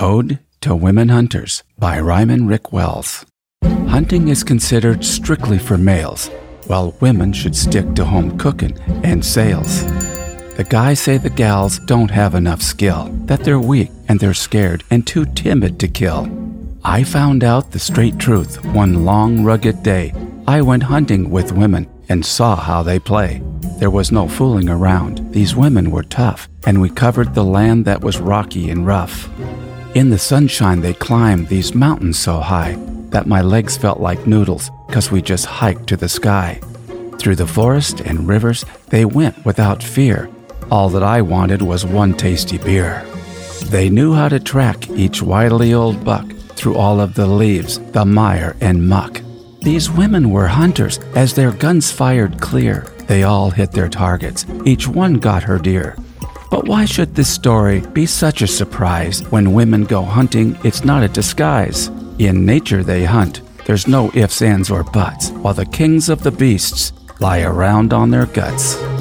Ode to Women Hunters by Ryman Rick Wells. Hunting is considered strictly for males, while women should stick to home cooking and sales. The guys say the gals don't have enough skill, that they're weak and they're scared and too timid to kill. I found out the straight truth one long, rugged day. I went hunting with women and saw how they play. There was no fooling around. These women were tough, and we covered the land that was rocky and rough. In the sunshine they climbed these mountains so high that my legs felt like noodles, 'cause we just hiked to the sky. Through the forest and rivers they went without fear. All that I wanted was one tasty beer. They knew how to track each wily old buck through all of the leaves, the mire and muck. These women were hunters, as their guns fired clear. They all hit their targets, each one got her deer. But why should this story be such a surprise? When women go hunting, it's not a disguise. In nature they hunt, there's no ifs, ands, or buts, while the kings of the beasts lie around on their guts.